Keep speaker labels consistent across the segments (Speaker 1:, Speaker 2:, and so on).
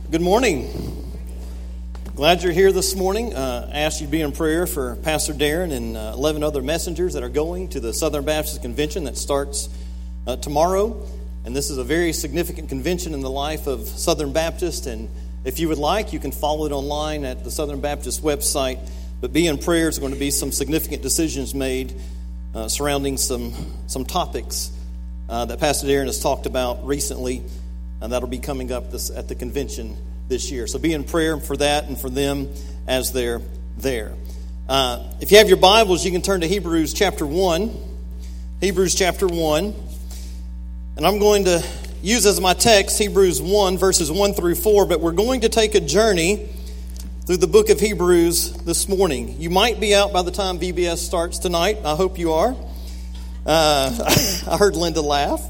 Speaker 1: Good morning. Glad you're here this morning. Asked you to be in prayer for Pastor Darren and 11 other messengers that are going to the Southern Baptist Convention that starts tomorrow. And this is a very significant convention in the life of Southern Baptist. And if you would like, you can follow it online at the Southern Baptist website. But be in prayer. There's going to be some significant decisions made surrounding some topics that Pastor Darren has talked about recently. And that'll be coming up at the convention this year. So be in prayer for that and for them as they're there. If you have your Bibles, you can turn to Hebrews chapter 1. Hebrews chapter 1. And I'm going to use as my text Hebrews 1, verses 1 through 4. But we're going to take a journey through the book of Hebrews this morning. You might be out by the time VBS starts tonight. I hope you are. I heard Linda laugh,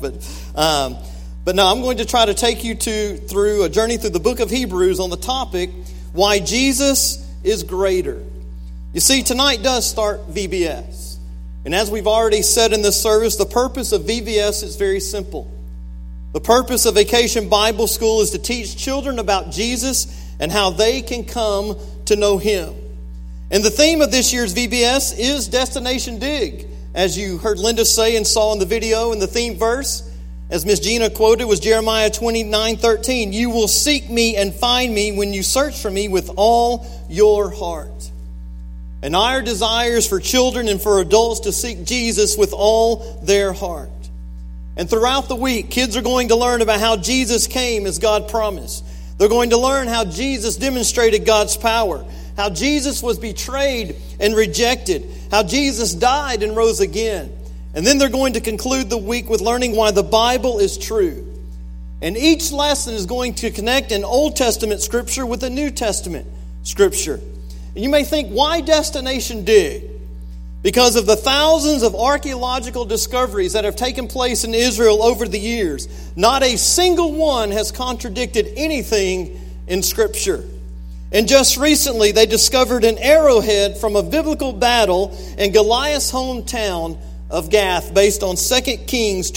Speaker 1: But no, I'm going to try to take you through a journey through the book of Hebrews on the topic, why Jesus is greater. You see, tonight does start VBS. And as we've already said in this service, the purpose of VBS is very simple. The purpose of Vacation Bible School is to teach children about Jesus and how they can come to know Him. And the theme of this year's VBS is Destination Dig. As you heard Linda say and saw in the video, in the theme verse, as Miss Gina quoted, was Jeremiah 29:13. You will seek me and find me when you search for me with all your heart. And our desires for children and for adults to seek Jesus with all their heart. And throughout the week, kids are going to learn about how Jesus came as God promised. They're going to learn how Jesus demonstrated God's power, how Jesus was betrayed and rejected, how Jesus died and rose again. And then they're going to conclude the week with learning why the Bible is true. And each lesson is going to connect an Old Testament scripture with a New Testament scripture. And you may think, why Destination Dig? Because of the thousands of archaeological discoveries that have taken place in Israel over the years, not a single one has contradicted anything in Scripture. And just recently, they discovered an arrowhead from a biblical battle in Goliath's hometown of Gath, based on 2 Kings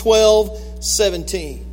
Speaker 1: 12:17.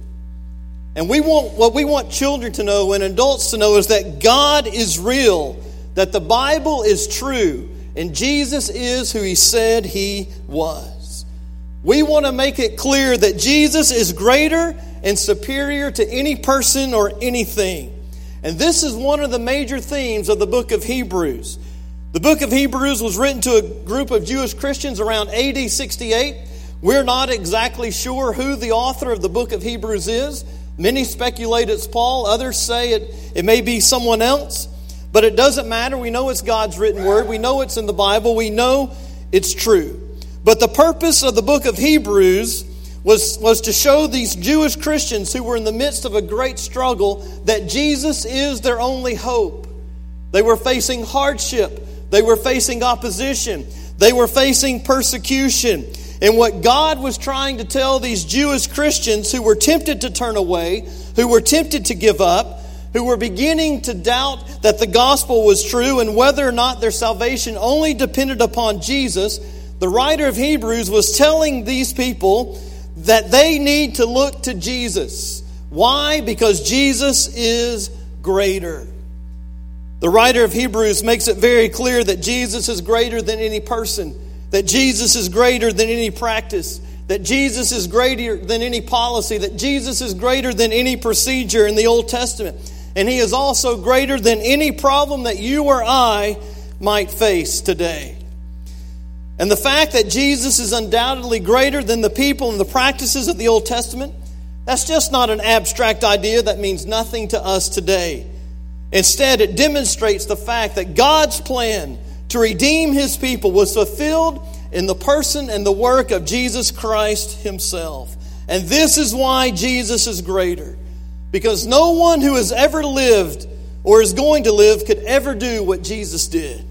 Speaker 1: And what we want children to know and adults to know is that God is real, that the Bible is true, and Jesus is who He said He was. We want to make it clear that Jesus is greater and superior to any person or anything. And this is one of the major themes of the book of Hebrews. The book of Hebrews was written to a group of Jewish Christians around AD 68. We're not exactly sure who the author of the book of Hebrews is. Many speculate it's Paul. Others say it may be someone else. But it doesn't matter. We know it's God's written word. We know it's in the Bible. We know it's true. But the purpose of the book of Hebrews was to show these Jewish Christians who were in the midst of a great struggle that Jesus is their only hope. They were facing hardship. They were facing opposition. They were facing persecution. And what God was trying to tell these Jewish Christians who were tempted to turn away, who were tempted to give up, who were beginning to doubt that the gospel was true and whether or not their salvation only depended upon Jesus, the writer of Hebrews was telling these people that they need to look to Jesus. Why? Because Jesus is greater. The writer of Hebrews makes it very clear that Jesus is greater than any person, that Jesus is greater than any practice, that Jesus is greater than any policy, that Jesus is greater than any procedure in the Old Testament. And He is also greater than any problem that you or I might face today. And the fact that Jesus is undoubtedly greater than the people and the practices of the Old Testament, that's just not an abstract idea that means nothing to us today. Instead, it demonstrates the fact that God's plan to redeem His people was fulfilled in the person and the work of Jesus Christ Himself. And this is why Jesus is greater. Because no one who has ever lived or is going to live could ever do what Jesus did.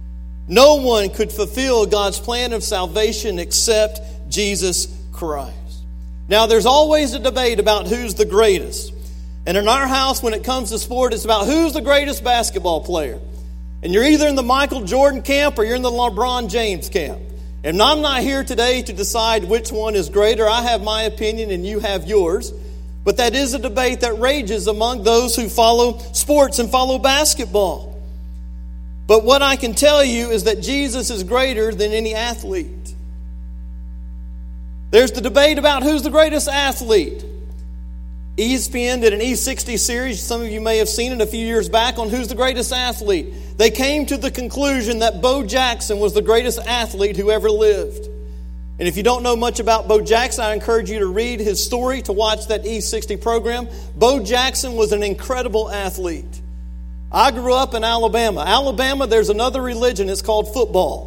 Speaker 1: No one could fulfill God's plan of salvation except Jesus Christ. Now, there's always a debate about who's the greatest. And in our house, when it comes to sport, it's about who's the greatest basketball player. And you're either in the Michael Jordan camp or you're in the LeBron James camp. And I'm not here today to decide which one is greater. I have my opinion and you have yours. But that is a debate that rages among those who follow sports and follow basketball. But what I can tell you is that Jesus is greater than any athlete. There's the debate about who's the greatest athlete. ESPN did an E60 series, some of you may have seen it a few years back, on who's the greatest athlete. They came to the conclusion that Bo Jackson was the greatest athlete who ever lived. And if you don't know much about Bo Jackson, I encourage you to read his story, to watch that E60 program. Bo Jackson was an incredible athlete. I grew up in Alabama. Alabama, there's another religion. It's called football.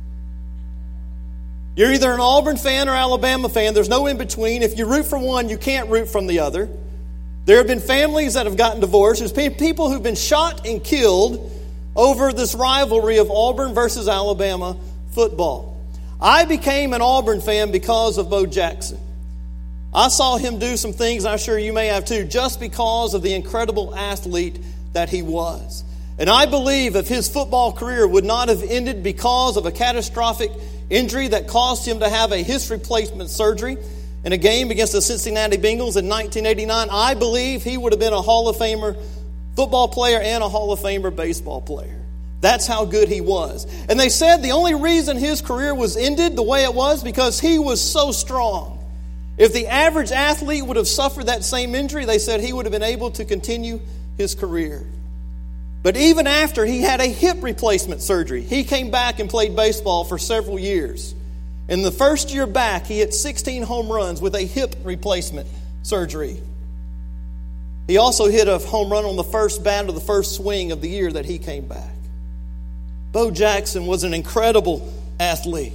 Speaker 1: You're either an Auburn fan or Alabama fan. There's no in between. If you root for one, you can't root from the other. There have been families that have gotten divorced. There's people who've been shot and killed over this rivalry of Auburn versus Alabama football. I became an Auburn fan because of Bo Jackson. I saw him do some things, I'm sure you may have too, just because of the incredible athlete that he was. And I believe if his football career would not have ended because of a catastrophic injury that caused him to have a hip replacement surgery in a game against the Cincinnati Bengals in 1989, I believe he would have been a Hall of Famer football player and a Hall of Famer baseball player. That's how good he was. And they said the only reason his career was ended the way it was because he was so strong. If the average athlete would have suffered that same injury, they said he would have been able to continue his career. But even after he had a hip replacement surgery, he came back and played baseball for several years. In the first year back, he hit 16 home runs with a hip replacement surgery. He also hit a home run on the first bat of the first swing of the year that he came back. Bo Jackson was an incredible athlete.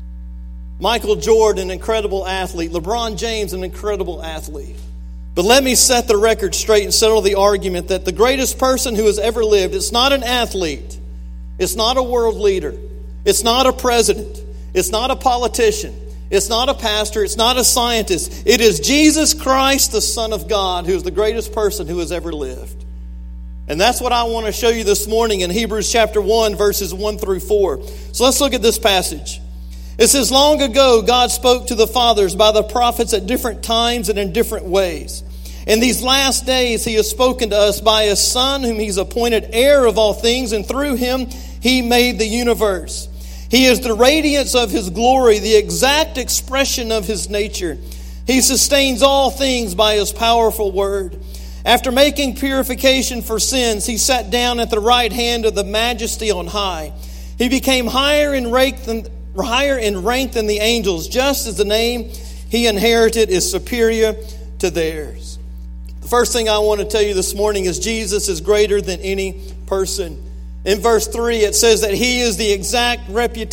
Speaker 1: Michael Jordan, an incredible athlete. LeBron James, an incredible athlete. But let me set the record straight and settle the argument that the greatest person who has ever lived, it's not an athlete. It's not a world leader. It's not a president. It's not a politician. It's not a pastor. It's not a scientist. It is Jesus Christ, the Son of God, who is the greatest person who has ever lived. And that's what I want to show you this morning in Hebrews chapter 1, verses 1 through 4. So let's look at this passage. It says, long ago, God spoke to the fathers by the prophets at different times and in different ways. In these last days, he has spoken to us by his Son, whom he's appointed heir of all things, and through him he made the universe. He is the radiance of his glory, the exact expression of his nature. He sustains all things by his powerful word. After making purification for sins, he sat down at the right hand of the Majesty on high. He became higher in rank than the angels, just as the name he inherited is superior to theirs. The first thing I want to tell you this morning is Jesus is greater than any person. In verse 3, it says that he is the exact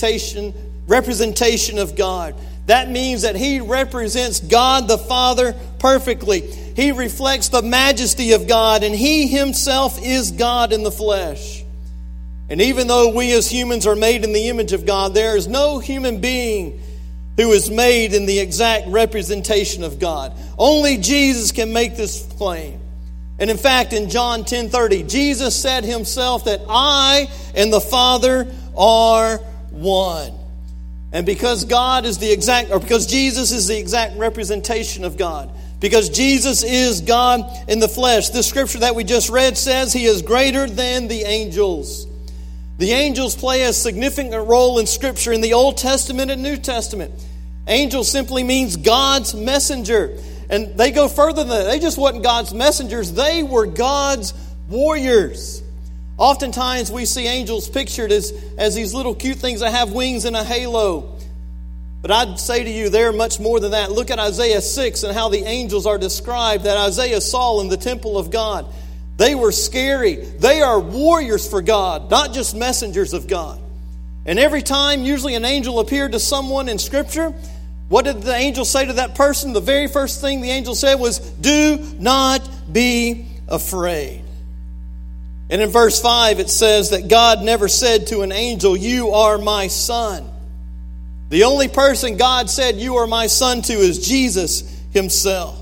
Speaker 1: representation of God. That means that he represents God the Father perfectly. He reflects the majesty of God, and he himself is God in the flesh. And even though we as humans are made in the image of God, there is no human being who is made in the exact representation of God. Only Jesus can make this claim. And in fact, in John 10:30, Jesus said himself that I and the Father are one. And because because Jesus is the exact representation of God, because Jesus is God in the flesh, this scripture that we just read says he is greater than the angels. The angels play a significant role in Scripture in the Old Testament and New Testament. Angel simply means God's messenger. And they go further than that. They just weren't God's messengers. They were God's warriors. Oftentimes we see angels pictured as these little cute things that have wings and a halo. But I'd say to you, they're much more than that. Look at Isaiah 6 and how the angels are described that Isaiah saw in the temple of God. They were scary. They are warriors for God, not just messengers of God. And every time usually an angel appeared to someone in Scripture, what did the angel say to that person? The very first thing the angel said was, do not be afraid. And in verse 5 it says that God never said to an angel, you are my son. The only person God said you are my son to is Jesus himself.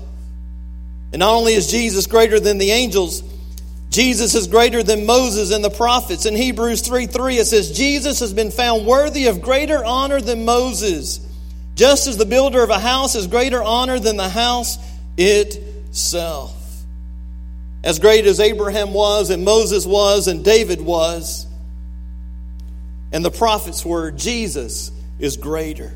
Speaker 1: And not only is Jesus greater than the angels, Jesus is greater than Moses and the prophets. In Hebrews 3:3 it says, Jesus has been found worthy of greater honor than Moses. Just as the builder of a house is greater honor than the house it himself. As great as Abraham was, and Moses was, and David was, and the prophets were, Jesus is greater.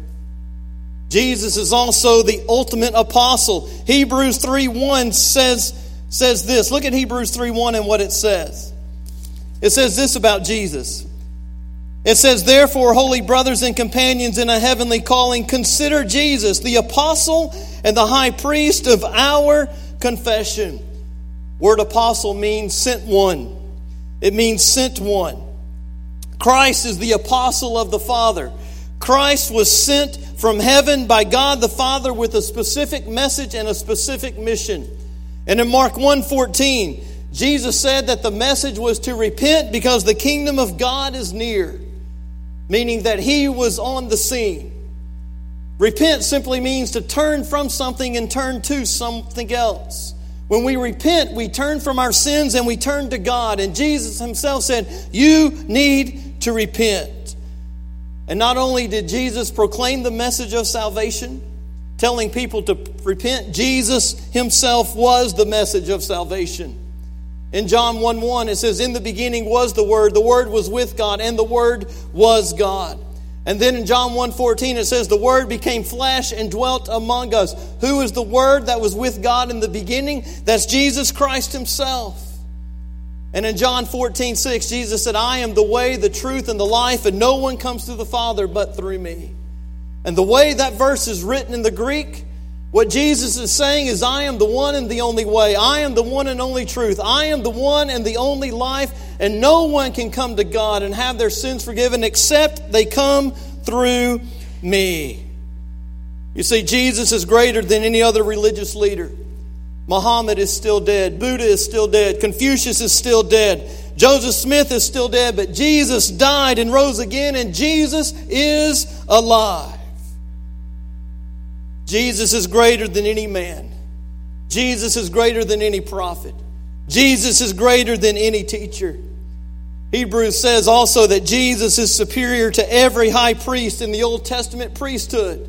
Speaker 1: Jesus is also the ultimate apostle. Hebrews 3:1 says this. Look at Hebrews 3:1 and what it says. It says this about Jesus. It says, therefore, holy brothers and companions in a heavenly calling, consider Jesus, the apostle and the high priest of our confession. Word apostle means sent one. It means sent one. Christ is the apostle of the Father. Christ was sent from heaven by God the Father with a specific message and a specific mission. And in Mark 1:14, Jesus said that the message was to repent because the kingdom of God is near, meaning that he was on the scene. Repent simply means to turn from something and turn to something else. When we repent, we turn from our sins and we turn to God. And Jesus himself said, you need to repent. And not only did Jesus proclaim the message of salvation, telling people to repent, Jesus himself was the message of salvation. In John 1:1 it says, in the beginning was the Word was with God, and the Word was God. And then in John 1:14 it says, the Word became flesh and dwelt among us. Who is the Word that was with God in the beginning? That's Jesus Christ himself. And in John 14:6, Jesus said, I am the way, the truth, and the life, and no one comes to the Father but through me. And the way that verse is written in the Greek, what Jesus is saying is, I am the one and the only way. I am the one and only truth. I am the one and the only life. And no one can come to God and have their sins forgiven except they come through me. You see, Jesus is greater than any other religious leader. Muhammad is still dead. Buddha is still dead. Confucius is still dead. Joseph Smith is still dead. But Jesus died and rose again, and Jesus is alive. Jesus is greater than any man. Jesus is greater than any prophet. Jesus is greater than any teacher. Hebrews says also that Jesus is superior to every high priest in the Old Testament priesthood.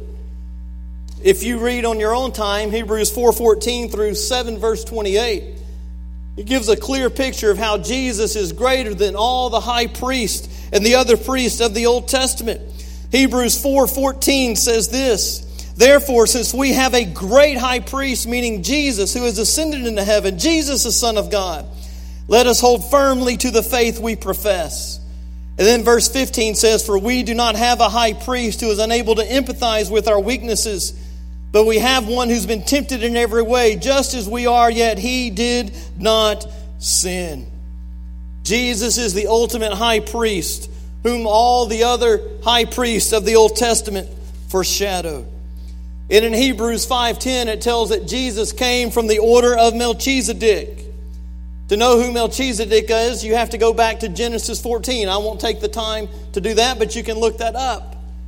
Speaker 1: If you read on your own time, Hebrews 4:14 through 7 verse 28, it gives a clear picture of how Jesus is greater than all the high priests and the other priests of the Old Testament. Hebrews 4:14 says this, therefore, since we have a great high priest, meaning Jesus, who has ascended into heaven, Jesus the Son of God, let us hold firmly to the faith we profess. And then verse 15 says, for we do not have a high priest who is unable to empathize with our weaknesses, but we have one who's been tempted in every way, just as we are, yet he did not sin. Jesus is the ultimate high priest, whom all the other high priests of the Old Testament foreshadowed. And in Hebrews 5:10, it tells that Jesus came from the order of Melchizedek. To know who Melchizedek is, you have to go back to Genesis 14. I won't take the time to do that, but you can look that up.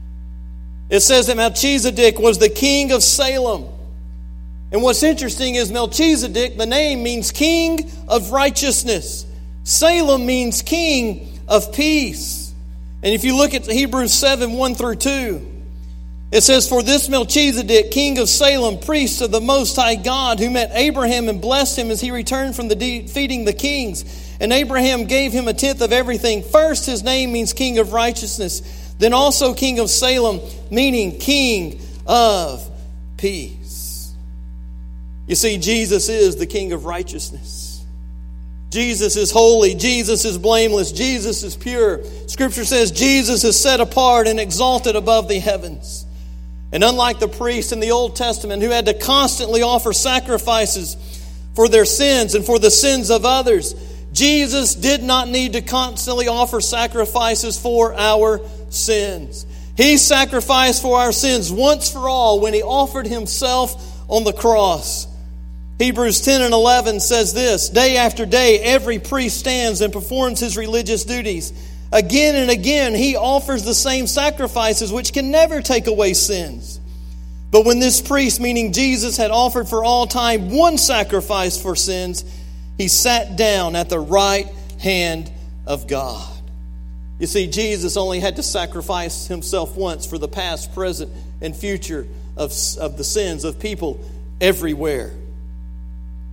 Speaker 1: It says that Melchizedek was the king of Salem. And what's interesting is Melchizedek, the name, means king of righteousness. Salem means king of peace. And if you look at Hebrews 7:1 through 2, it says, for this Melchizedek, king of Salem, priest of the Most High God, who met Abraham and blessed him as he returned from defeating the kings. And Abraham gave him a tenth of everything. First, his name means king of righteousness. Then also king of Salem, meaning king of peace. You see, Jesus is the king of righteousness. Jesus is holy. Jesus is blameless. Jesus is pure. Scripture says Jesus is set apart and exalted above the heavens. And unlike the priests in the Old Testament who had to constantly offer sacrifices for their sins and for the sins of others, Jesus did not need to constantly offer sacrifices for our sins. He sacrificed for our sins once for all when he offered himself on the cross. Hebrews 10:11 says this, day after day every priest stands and performs his religious duties. Again and again he offers the same sacrifices which can never take away sins. But when this priest, meaning Jesus, had offered for all time one sacrifice for sins, he sat down at the right hand of God. You see, Jesus only had to sacrifice himself once for the past, present, and future of the sins of people everywhere.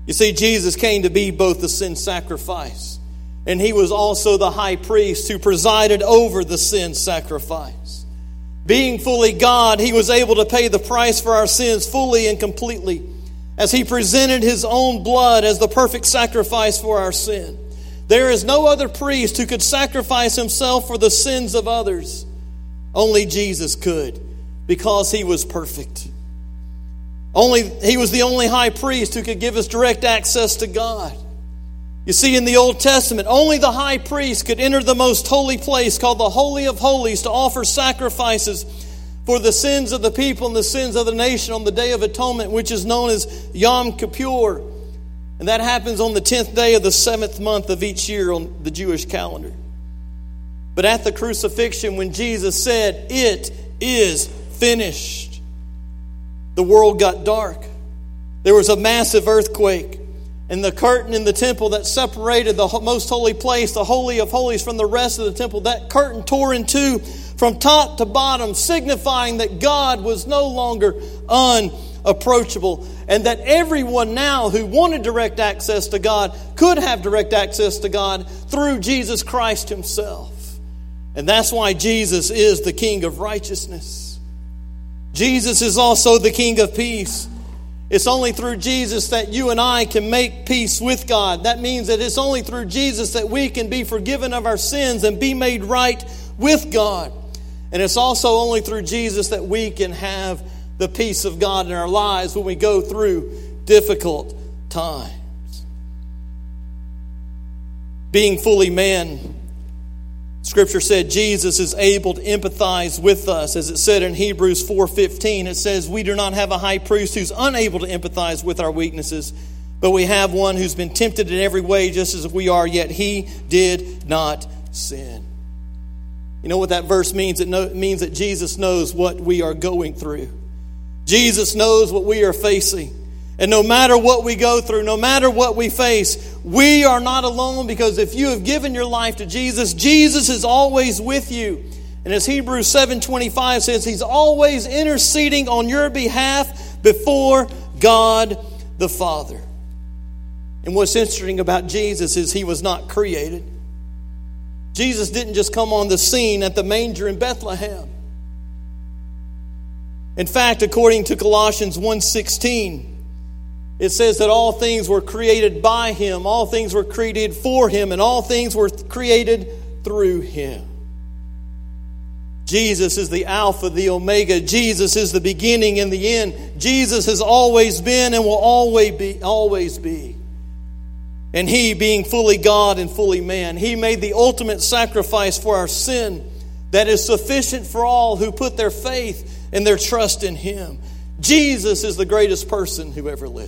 Speaker 1: You see, Jesus came to be both the sin sacrifice, and he was also the high priest who presided over the sin sacrifice. Being fully God, he was able to pay the price for our sins fully and completely, as he presented his own blood as the perfect sacrifice for our sin. There is no other priest who could sacrifice himself for the sins of others. Only Jesus could, because he was perfect. He was the only high priest who could give us direct access to God. You see, in the Old Testament, only the high priest could enter the most holy place called the Holy of Holies to offer sacrifices for the sins of the people and the sins of the nation on the Day of Atonement, which is known as Yom Kippur. And that happens on the 10th day of the 7th month of each year on the Jewish calendar. But at the crucifixion, when Jesus said, "It is finished," the world got dark. There was a massive earthquake. And the curtain in the temple that separated the most holy place, the Holy of Holies, from the rest of the temple, that curtain tore in two from top to bottom, signifying that God was no longer unapproachable, and that everyone now who wanted direct access to God could have direct access to God through Jesus Christ himself. And that's why Jesus is the King of righteousness. Jesus is also the King of peace. It's only through Jesus that you and I can make peace with God. That means that it's only through Jesus that we can be forgiven of our sins and be made right with God. And it's also only through Jesus that we can have the peace of God in our lives when we go through difficult times. Being fully man, Scripture said Jesus is able to empathize with us. As it said in Hebrews 4:15, it says, "We do not have a high priest who's unable to empathize with our weaknesses, but we have one who's been tempted in every way just as we are, yet he did not sin." You know what that verse means? It means that Jesus knows what we are going through. Jesus knows what we are facing. And no matter what we go through, no matter what we face, we are not alone, because if you have given your life to Jesus, Jesus is always with you. And as Hebrews 7:25 says, he's always interceding on your behalf before God the Father. And what's interesting about Jesus is he was not created. Jesus didn't just come on the scene at the manger in Bethlehem. In fact, according to Colossians 1:16, it says that all things were created by him, all things were created for him, and all things were created through him. Jesus is the Alpha, the Omega. Jesus is the beginning and the end. Jesus has always been and will always be. And he, being fully God and fully man, he made the ultimate sacrifice for our sin that is sufficient for all who put their faith and their trust in him. Jesus is the greatest person who ever lived.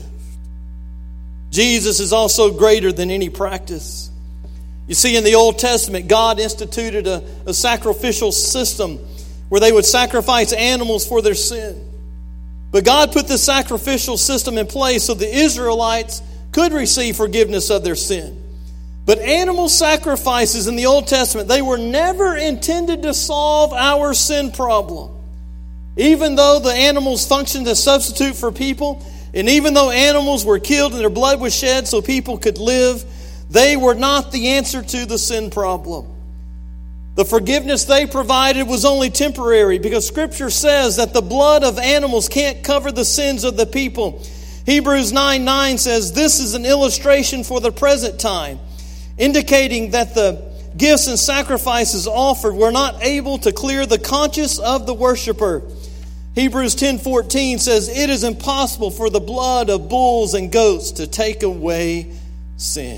Speaker 1: Jesus is also greater than any practice. You see, in the Old Testament, God instituted a sacrificial system where they would sacrifice animals for their sin. But God put the sacrificial system in place so the Israelites could receive forgiveness of their sin. But animal sacrifices in the Old Testament, they were never intended to solve our sin problem. Even though the animals functioned as substitute for people, and even though animals were killed and their blood was shed so people could live, they were not the answer to the sin problem. The forgiveness they provided was only temporary, because Scripture says that the blood of animals can't cover the sins of the people. Hebrews 9:9 says, "This is an illustration for the present time, indicating that the gifts and sacrifices offered were not able to clear the conscience of the worshiper." Hebrews 10:14 says, "It is impossible for the blood of bulls and goats to take away sins."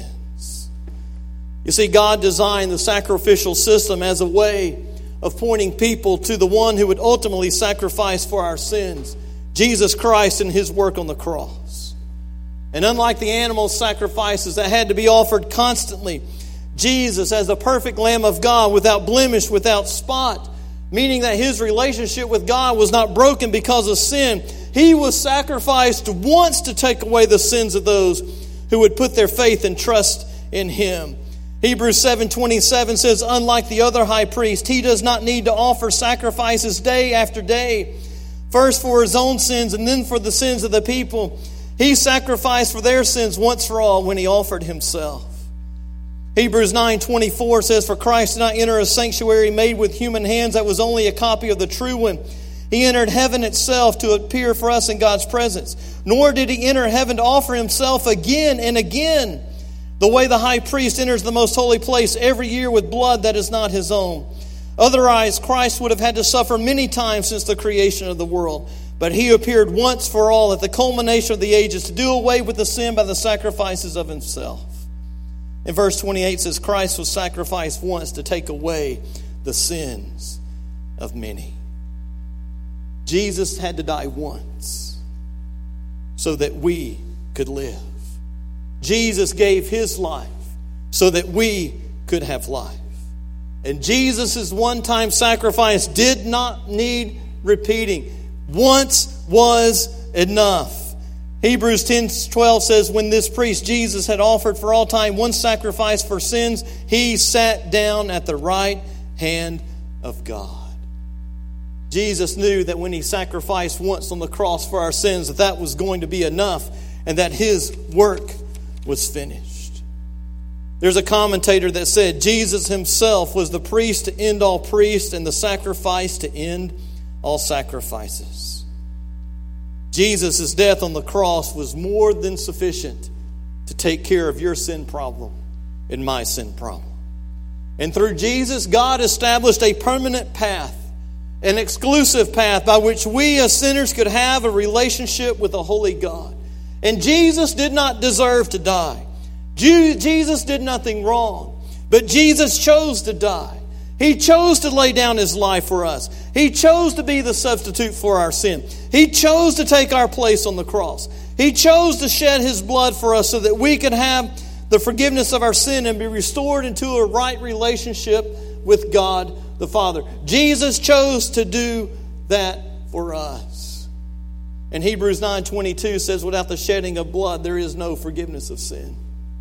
Speaker 1: You see, God designed the sacrificial system as a way of pointing people to the one who would ultimately sacrifice for our sins, Jesus Christ and his work on the cross. And unlike the animal sacrifices that had to be offered constantly, Jesus, as the perfect Lamb of God, without blemish, without spot, meaning that his relationship with God was not broken because of sin, he was sacrificed once to take away the sins of those who would put their faith and trust in him. Hebrews 7:27 says, "Unlike the other high priest, he does not need to offer sacrifices day after day, first for his own sins and then for the sins of the people. He sacrificed for their sins once for all when He offered Himself. Hebrews 9:24 says, "For Christ did not enter a sanctuary made with human hands that was only a copy of the true one. He entered heaven itself to appear for us in God's presence. Nor did He enter heaven to offer Himself again and again, the way the high priest enters the most holy place every year with blood that is not his own. Otherwise, Christ would have had to suffer many times since the creation of the world. But He appeared once for all at the culmination of the ages to do away with the sin by the sacrifices of Himself." In verse 28 says, "Christ was sacrificed once to take away the sins of many." Jesus had to die once so that we could live. Jesus gave His life so that we could have life. And Jesus' one-time sacrifice did not need repeating. Once was enough. Hebrews 10:12 says, "When this priest Jesus had offered for all time one sacrifice for sins, He sat down at the right hand of God." Jesus knew that when He sacrificed once on the cross for our sins, that was going to be enough and that His work was finished. There's a commentator that said Jesus Himself was the priest to end all priests and the sacrifice to end all sacrifices. Jesus' death on the cross was more than sufficient to take care of your sin problem and my sin problem. And through Jesus, God established a permanent path, an exclusive path by which we as sinners could have a relationship with a holy God. And Jesus did not deserve to die. Jesus did nothing wrong. But Jesus chose to die. He chose to lay down His life for us. He chose to be the substitute for our sin. He chose to take our place on the cross. He chose to shed His blood for us so that we could have the forgiveness of our sin and be restored into a right relationship with God the Father. Jesus chose to do that for us. And Hebrews 9:22 says, "Without the shedding of blood, there is no forgiveness of sin."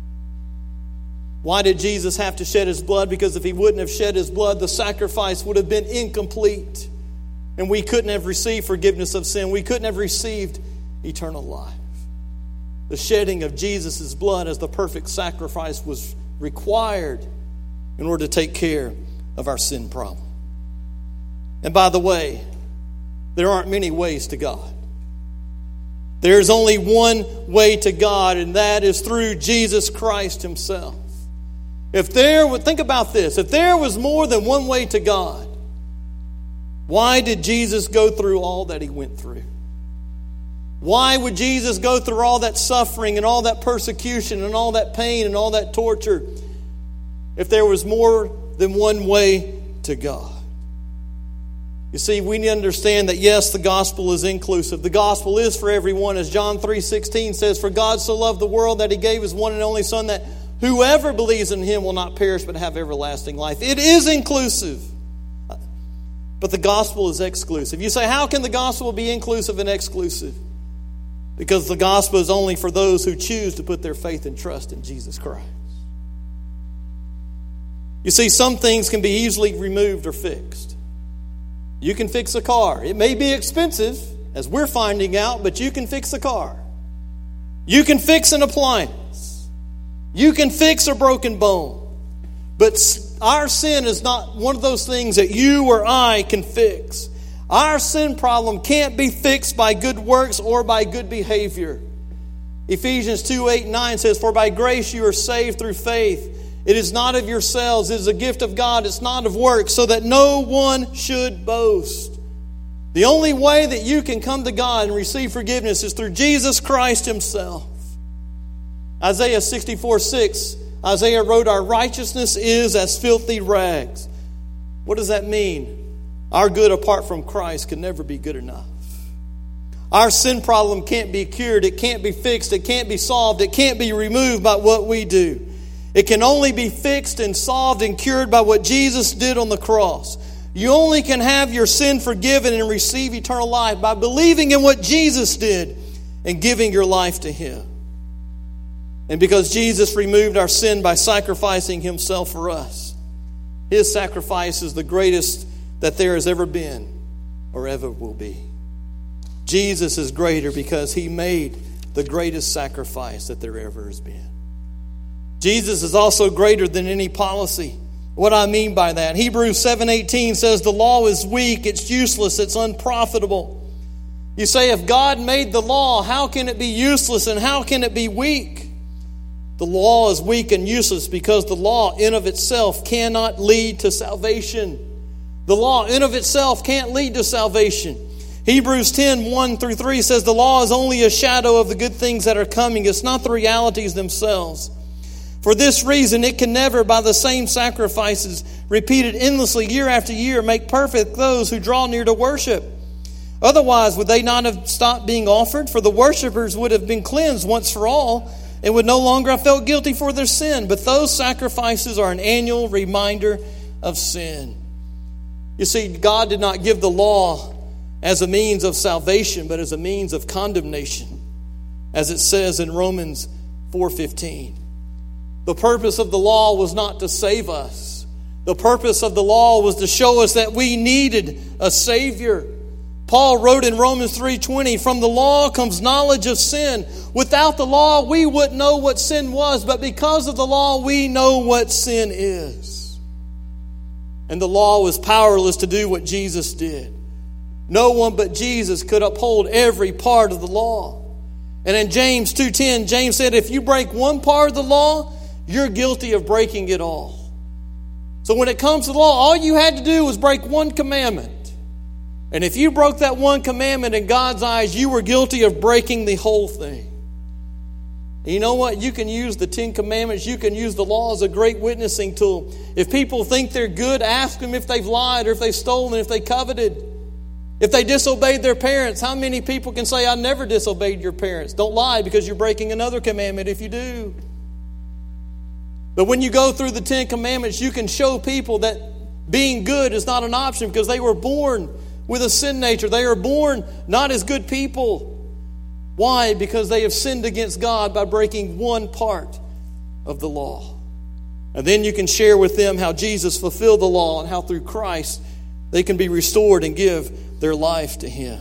Speaker 1: Why did Jesus have to shed His blood? Because if He wouldn't have shed His blood, the sacrifice would have been incomplete. And we couldn't have received forgiveness of sin. We couldn't have received eternal life. The shedding of Jesus' blood as the perfect sacrifice was required in order to take care of our sin problem. And by the way, there aren't many ways to God. There's only one way to God, and that is through Jesus Christ Himself. Think about this. If there was more than one way to God, why did Jesus go through all that He went through? Why would Jesus go through all that suffering and all that persecution and all that pain and all that torture if there was more than one way to God? You see, we need to understand that yes, the gospel is inclusive. The gospel is for everyone. As John 3:16 says, "For God so loved the world that He gave His one and only Son, that whoever believes in Him will not perish but have everlasting life." It is inclusive. But the gospel is exclusive. You say, how can the gospel be inclusive and exclusive? Because the gospel is only for those who choose to put their faith and trust in Jesus Christ. You see, some things can be easily removed or fixed. You can fix a car. It may be expensive, as we're finding out, but you can fix a car. You can fix an appliance. You can fix a broken bone. But our sin is not one of those things that you or I can fix. Our sin problem can't be fixed by good works or by good behavior. Ephesians 2:8-9 says, "For by grace you are saved through faith. It is not of yourselves, it is a gift of God. It's not of works, so that no one should boast." The only way that you can come to God and receive forgiveness is through Jesus Christ Himself. Isaiah 64:6, Isaiah wrote, "Our righteousness is as filthy rags." What does that mean? Our good apart from Christ can never be good enough. Our sin problem can't be cured. It can't be fixed. It can't be solved. It can't be removed by what we do. It can only be fixed and solved and cured by what Jesus did on the cross. You only can have your sin forgiven and receive eternal life by believing in what Jesus did and giving your life to Him. And because Jesus removed our sin by sacrificing Himself for us, His sacrifice is the greatest that there has ever been or ever will be. Jesus is greater because He made the greatest sacrifice that there ever has been. Jesus is also greater than any policy. What I mean by that, Hebrews 7:18 says the law is weak, it's useless, it's unprofitable. You say, if God made the law, how can it be useless and how can it be weak? The law is weak and useless because the law in of itself cannot lead to salvation. The law in of itself can't lead to salvation. Hebrews 10:1-3 says the law is only a shadow of the good things that are coming. It's not the realities themselves. For this reason, it can never, by the same sacrifices repeated endlessly year after year, make perfect those who draw near to worship. Otherwise, would they not have stopped being offered? For the worshipers would have been cleansed once for all and would no longer have felt guilty for their sin. But those sacrifices are an annual reminder of sin. You see, God did not give the law as a means of salvation, but as a means of condemnation, as it says in Romans 4:15. The purpose of the law was not to save us. The purpose of the law was to show us that we needed a Savior. Paul wrote in Romans 3:20, from the law comes knowledge of sin. Without the law, we wouldn't know what sin was, but because of the law, we know what sin is. And the law was powerless to do what Jesus did. No one but Jesus could uphold every part of the law. And in James 2:10, James said, if you break one part of the law, you're guilty of breaking it all. So when it comes to the law, all you had to do was break one commandment. And if you broke that one commandment in God's eyes, you were guilty of breaking the whole thing. And you know what? You can use the 10 Commandments, you can use the law as a great witnessing tool. If people think they're good, ask them if they've lied or if they've stolen, if they coveted. If they disobeyed their parents, how many people can say, I never disobeyed your parents? Don't lie because you're breaking another commandment if you do. But when you go through the 10 Commandments, you can show people that being good is not an option because they were born with a sin nature. They are born not as good people. Why? Because they have sinned against God by breaking one part of the law. And then you can share with them how Jesus fulfilled the law and how through Christ they can be restored and give their life to Him.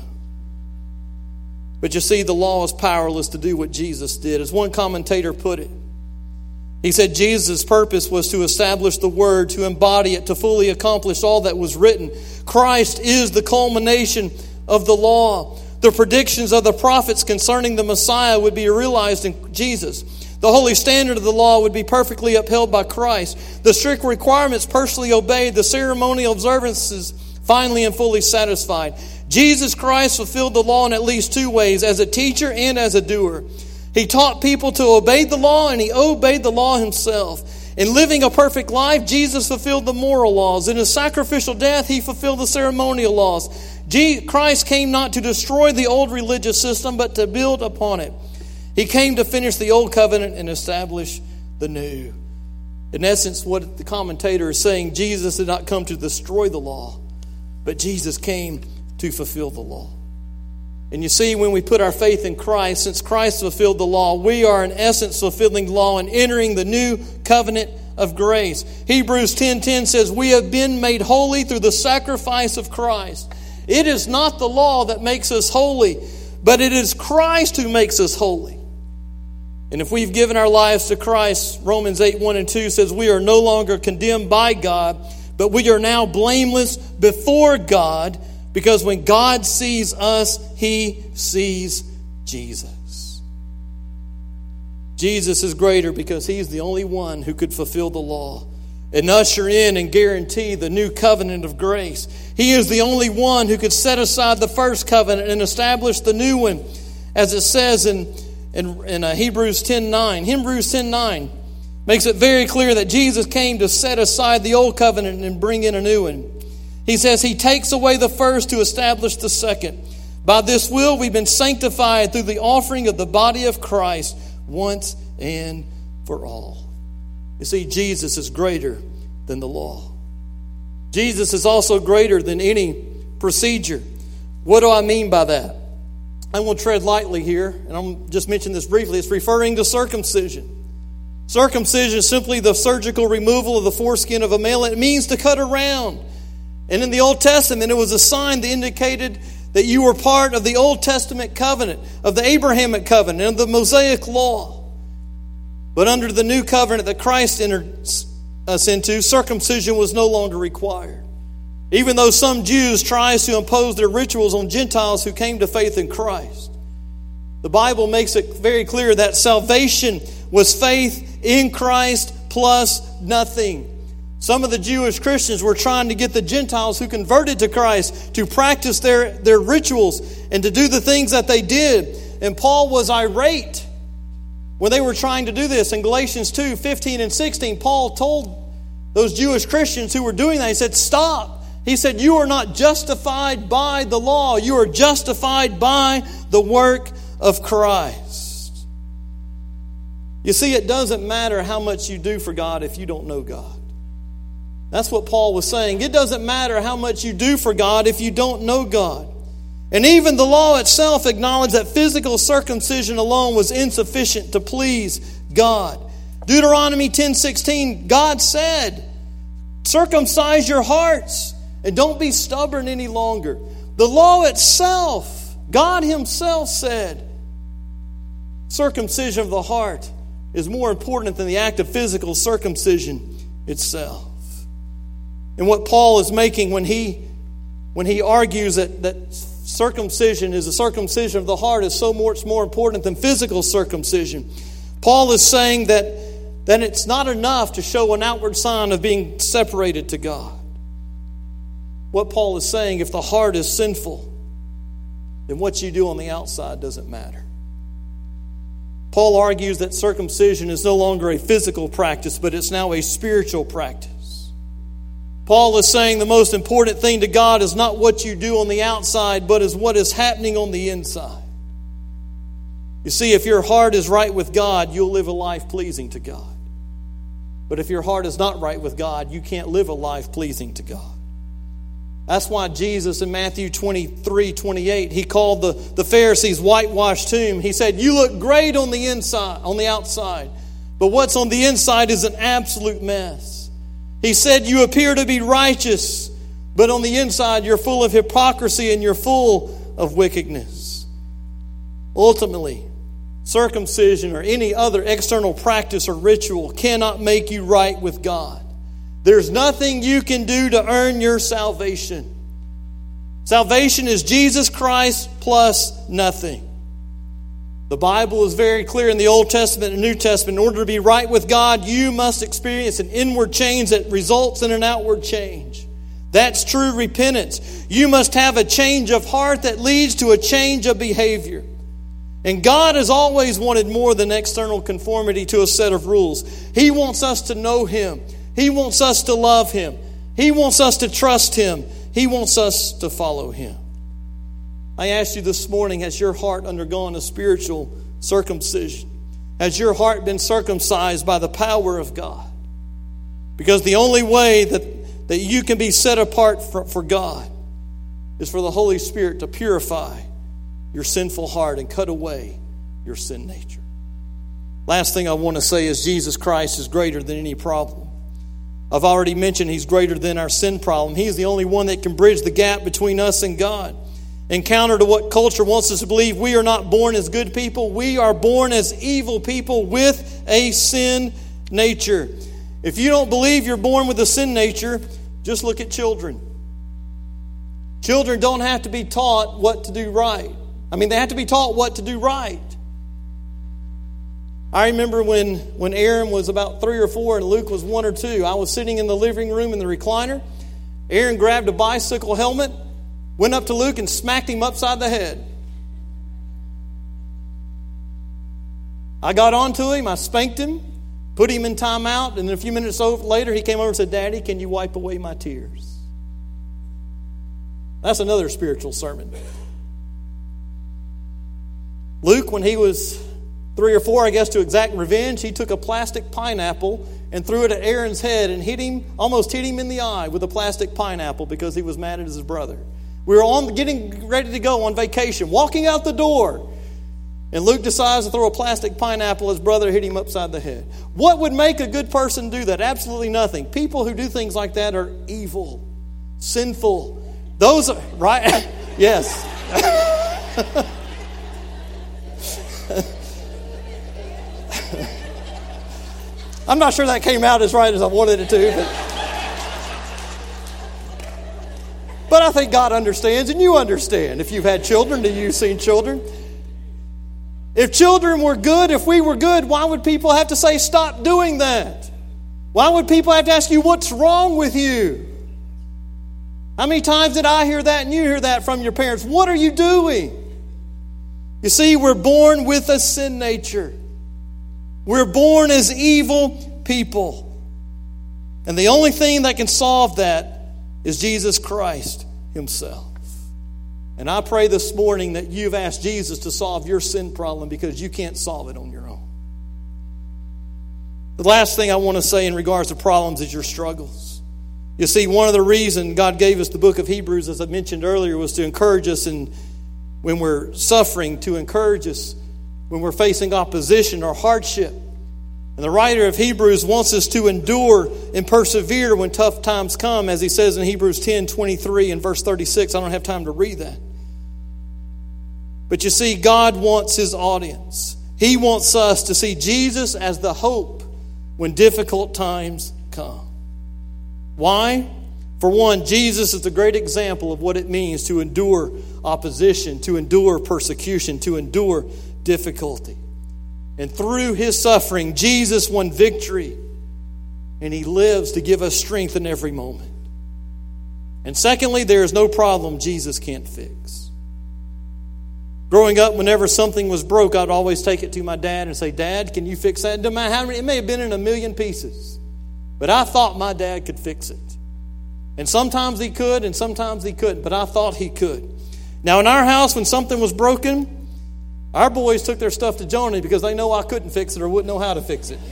Speaker 1: But you see, the law is powerless to do what Jesus did. As one commentator put it, he said Jesus' purpose was to establish the Word, to embody it, to fully accomplish all that was written. Christ is the culmination of the law. The predictions of the prophets concerning the Messiah would be realized in Jesus. The holy standard of the law would be perfectly upheld by Christ. The strict requirements personally obeyed. The ceremonial observances finally and fully satisfied. Jesus Christ fulfilled the law in at least two ways, as a teacher and as a doer. He taught people to obey the law, and He obeyed the law Himself. In living a perfect life, Jesus fulfilled the moral laws. In His sacrificial death, He fulfilled the ceremonial laws. Christ came not to destroy the old religious system, but to build upon it. He came to finish the old covenant and establish the new. In essence, what the commentator is saying, Jesus did not come to destroy the law, but Jesus came to fulfill the law. And you see, when we put our faith in Christ, since Christ fulfilled the law, we are in essence fulfilling the law and entering the new covenant of grace. Hebrews 10:10 says, we have been made holy through the sacrifice of Christ. It is not the law that makes us holy, but it is Christ who makes us holy. And if we've given our lives to Christ, Romans 8:1-2 says we are no longer condemned by God, but we are now blameless before God, because when God sees us, He sees Jesus. Jesus is greater because He's the only one who could fulfill the law and usher in and guarantee the new covenant of grace. He is the only one who could set aside the first covenant and establish the new one, as it says in Hebrews 10:9. Hebrews 10:9 makes it very clear that Jesus came to set aside the old covenant and bring in a new one. He says He takes away the first to establish the second. By this will we've been sanctified through the offering of the body of Christ once and for all. You see, Jesus is greater than the law. Jesus is also greater than any procedure. What do I mean by that? I'm going to tread lightly here, and I'm just mention this briefly. It's referring to circumcision. Circumcision is simply the surgical removal of the foreskin of a male. It means to cut around. And in the Old Testament, it was a sign that indicated that you were part of the Old Testament covenant, of the Abrahamic covenant, and of the Mosaic law. But under the new covenant that Christ entered us into, circumcision was no longer required. Even though some Jews tried to impose their rituals on Gentiles who came to faith in Christ. The Bible makes it very clear that salvation was faith in Christ plus nothing. Some of the Jewish Christians were trying to get the Gentiles who converted to Christ to practice their rituals and to do the things that they did. And Paul was irate when they were trying to do this. In Galatians 2:15 and 16, Paul told those Jewish Christians who were doing that, he said, stop. He said, you are not justified by the law. You are justified by the work of Christ. You see, it doesn't matter how much you do for God if you don't know God. That's what Paul was saying. It doesn't matter how much you do for God if you don't know God. And even the law itself acknowledged that physical circumcision alone was insufficient to please God. Deuteronomy 10:16, God said, circumcise your hearts and don't be stubborn any longer. The law itself, God Himself said, circumcision of the heart is more important than the act of physical circumcision itself. And what Paul is making when he argues that circumcision is a circumcision of the heart is so much more important than physical circumcision. Paul is saying that it's not enough to show an outward sign of being separated to God. What Paul is saying, if the heart is sinful, then what you do on the outside doesn't matter. Paul argues that circumcision is no longer a physical practice, but it's now a spiritual practice. Paul is saying the most important thing to God is not what you do on the outside, but is what is happening on the inside. You see, if your heart is right with God, you'll live a life pleasing to God. But if your heart is not right with God, you can't live a life pleasing to God. That's why Jesus in Matthew 23:28, He called the Pharisees whitewashed tomb. He said, you look great on the inside, on the outside, but what's on the inside is an absolute mess. He said, you appear to be righteous, but on the inside you're full of hypocrisy and you're full of wickedness. Ultimately, circumcision or any other external practice or ritual cannot make you right with God. There's nothing you can do to earn your salvation. Salvation is Jesus Christ plus nothing. The Bible is very clear in the Old Testament and New Testament. In order to be right with God, you must experience an inward change that results in an outward change. That's true repentance. You must have a change of heart that leads to a change of behavior. And God has always wanted more than external conformity to a set of rules. He wants us to know Him. He wants us to love Him. He wants us to trust Him. He wants us to follow Him. I ask you this morning, has your heart undergone a spiritual circumcision? Has your heart been circumcised by the power of God? Because the only way that you can be set apart for God is for the Holy Spirit to purify your sinful heart and cut away your sin nature. Last thing I want to say is Jesus Christ is greater than any problem. I've already mentioned He's greater than our sin problem. He's the only one that can bridge the gap between us and God. In counter to what culture wants us to believe, we are not born as good people. We are born as evil people with a sin nature. If you don't believe you're born with a sin nature, just look at children. Children don't have to be taught what to do right. They have to be taught what to do right. I remember when Aaron was about 3 or 4 and Luke was 1 or 2. I was sitting in the living room in the recliner. Aaron grabbed a bicycle helmet, went up to Luke and smacked him upside the head. I got onto him, I spanked him, put him in timeout, and a few minutes later he came over and said, "Daddy, can you wipe away my tears?" That's another spiritual sermon. Luke, when he was 3 or 4, I guess, to exact revenge, he took a plastic pineapple and threw it at Aaron's head and almost hit him in the eye with a plastic pineapple because he was mad at his brother. We were getting ready to go on vacation, walking out the door, and Luke decides to throw a plastic pineapple. His brother hit him upside the head. What would make a good person do that? Absolutely nothing. People who do things like that are evil, sinful. Those are, right? Yes. I'm not sure that came out as right as I wanted it to. But I think God understands, and you understand. If you've had children, do you've seen children? If children were good, if we were good, why would people have to say, stop doing that? Why would people have to ask you, what's wrong with you? How many times did I hear that and you hear that from your parents? What are you doing? You see, we're born with a sin nature. We're born as evil people. And the only thing that can solve that is Jesus Christ himself. And I pray this morning that you've asked Jesus to solve your sin problem because you can't solve it on your own. The last thing I want to say in regards to problems is your struggles. You see, one of the reasons God gave us the book of Hebrews, as I mentioned earlier, was to encourage us when we're suffering, to encourage us when we're facing opposition or hardship. And the writer of Hebrews wants us to endure and persevere when tough times come, as he says in Hebrews 10:23 and verse 36. I don't have time to read that. But you see, God wants his audience. He wants us to see Jesus as the hope when difficult times come. Why? For one, Jesus is the great example of what it means to endure opposition, to endure persecution, to endure difficulty. And through his suffering, Jesus won victory. And he lives to give us strength in every moment. And secondly, there is no problem Jesus can't fix. Growing up, whenever something was broke, I'd always take it to my dad and say, Dad, can you fix that? It doesn't matter how many, it may have been in a million pieces. But I thought my dad could fix it. And sometimes he could and sometimes he couldn't. But I thought he could. Now in our house, when something was broken, our boys took their stuff to Joni because they know I couldn't fix it or wouldn't know how to fix it.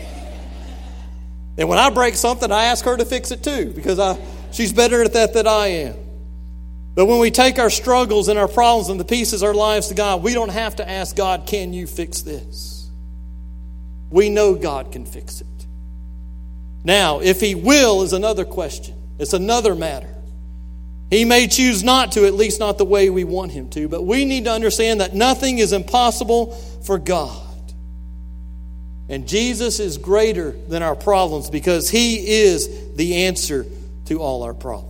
Speaker 1: And when I break something, I ask her to fix it too because she's better at that than I am. But when we take our struggles and our problems and the pieces of our lives to God, we don't have to ask God, can you fix this? We know God can fix it. Now, if he will is another question. It's another matter. He may choose not to, at least not the way we want him to. But we need to understand that nothing is impossible for God. And Jesus is greater than our problems because he is the answer to all our problems.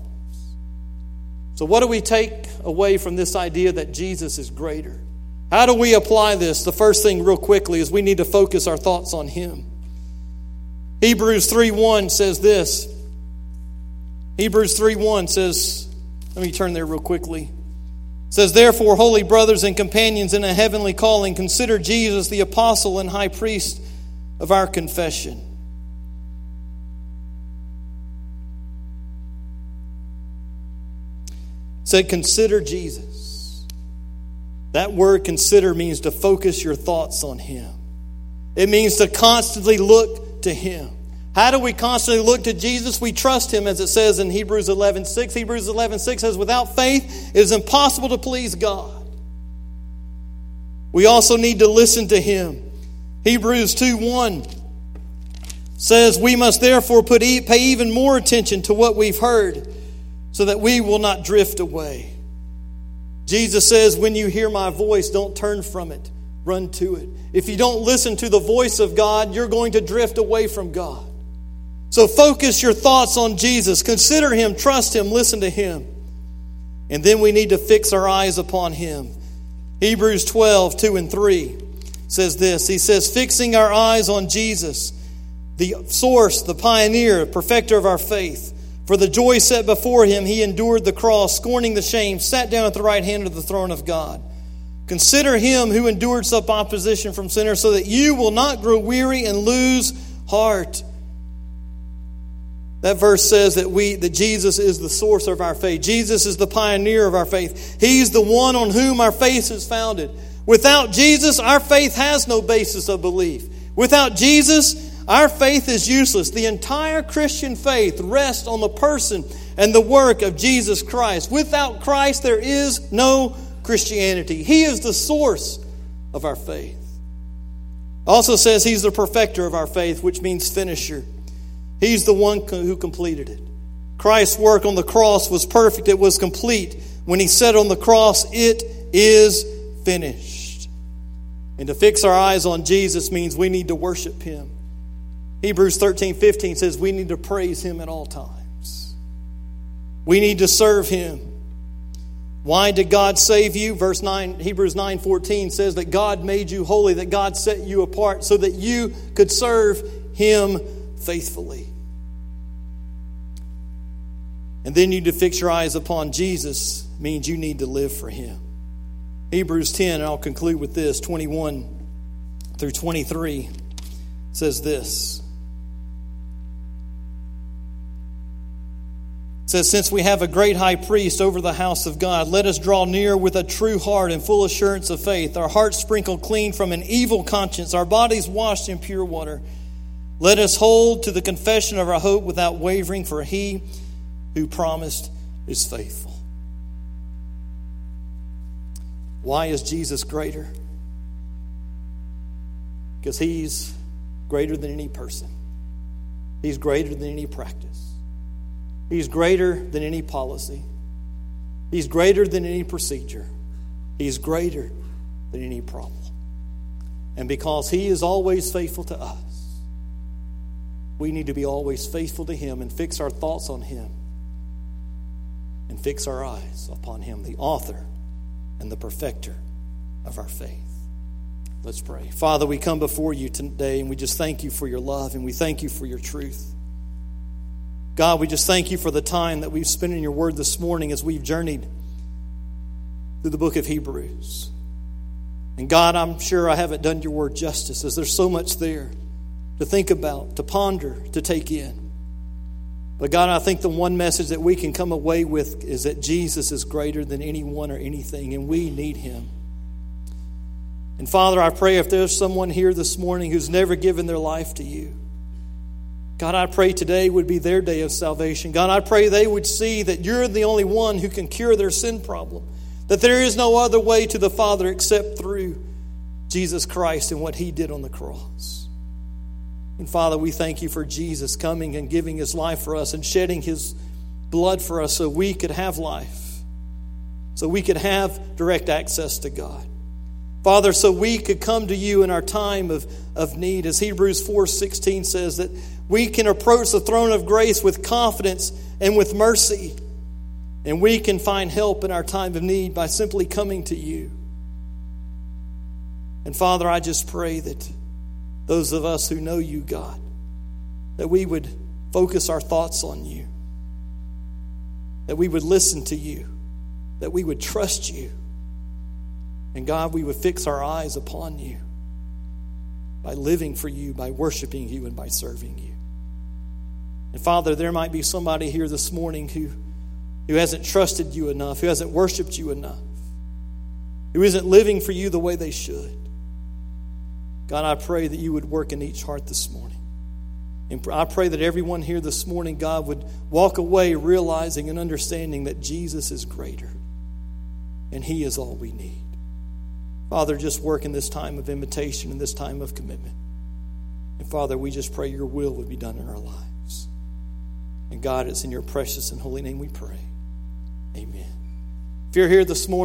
Speaker 1: So what do we take away from this idea that Jesus is greater? How do we apply this? The first thing real quickly is we need to focus our thoughts on him. Hebrews 3:1 says this. Hebrews 3:1 says, let me turn there real quickly. It says, therefore, holy brothers and companions in a heavenly calling, consider Jesus the apostle and high priest of our confession. It said, consider Jesus. That word consider means to focus your thoughts on him. It means to constantly look to him. How do we constantly look to Jesus? We trust him, as it says in Hebrews 11:6. Hebrews 11:6 says, without faith, it is impossible to please God. We also need to listen to him. Hebrews 2:1 says, we must therefore pay even more attention to what we've heard so that we will not drift away. Jesus says, when you hear my voice, don't turn from it. Run to it. If you don't listen to the voice of God, you're going to drift away from God. So focus your thoughts on Jesus. Consider him, trust him, listen to him. And then we need to fix our eyes upon him. Hebrews 12:2-3 says this. He says, fixing our eyes on Jesus, the source, the pioneer, perfecter of our faith. For the joy set before him, he endured the cross, scorning the shame, sat down at the right hand of the throne of God. Consider him who endured such opposition from sinners, so that you will not grow weary and lose heart. That verse says that Jesus is the source of our faith. Jesus is the pioneer of our faith. He's the one on whom our faith is founded. Without Jesus, our faith has no basis of belief. Without Jesus, our faith is useless. The entire Christian faith rests on the person and the work of Jesus Christ. Without Christ, there is no Christianity. He is the source of our faith. Also says he's the perfecter of our faith, which means finisher. He's the one who completed it. Christ's work on the cross was perfect. It was complete. when he said on the cross, "It is finished." And to fix our eyes on Jesus means we need to worship him. Hebrews 13:15 says we need to praise him at all times. We need to serve him. Why did God save you? Verse 9, Hebrews 9:14 says that God made you holy, that God set you apart so that you could serve him faithfully. And then you need to fix your eyes upon Jesus means you need to live for him. Hebrews 10, and I'll conclude with this, 21 through 23 says this. It says, "Since we have a great high priest over the house of God, let us draw near with a true heart and full assurance of faith, our hearts sprinkled clean from an evil conscience, our bodies washed in pure water. Let us hold to the confession of our hope without wavering, for he who promised is faithful." Why is Jesus greater? Because he's greater than any person. He's greater than any practice. He's greater than any policy. He's greater than any procedure. He's greater than any problem. And because he is always faithful to us, we need to be always faithful to him and fix our thoughts on him and fix our eyes upon him, the author and the perfecter of our faith. Let's pray. Father, we come before you today and we just thank you for your love and we thank you for your truth. God, we just thank you for the time that we've spent in your word this morning as we've journeyed through the book of Hebrews. And God, I'm sure I haven't done your word justice, as there's so much there to think about, to ponder, to take in. But God, I think the one message that we can come away with is that Jesus is greater than anyone or anything, and we need him. And Father, I pray if there's someone here this morning who's never given their life to you, God, I pray today would be their day of salvation. God, I pray they would see that you're the only one who can cure their sin problem, that there is no other way to the Father except through Jesus Christ and what he did on the cross. And Father, we thank you for Jesus coming and giving his life for us and shedding his blood for us so we could have life, so we could have direct access to God. Father, so we could come to you in our time of need. As Hebrews 4:16 says, that we can approach the throne of grace with confidence and with mercy. And we can find help in our time of need by simply coming to you. And Father, I just pray that those of us who know you, God, that we would focus our thoughts on you, that we would listen to you, that we would trust you. And God, we would fix our eyes upon you by living for you, by worshiping you, and by serving you. And Father, there might be somebody here this morning who hasn't trusted you enough, who hasn't worshiped you enough, who isn't living for you the way they should. God, I pray that you would work in each heart this morning. And I pray that everyone here this morning, God, would walk away realizing and understanding that Jesus is greater and he is all we need. Father, just work in this time of invitation and this time of commitment. And Father, we just pray your will would be done in our lives. And God, it's in your precious and holy name we pray. Amen. If you're here this morning,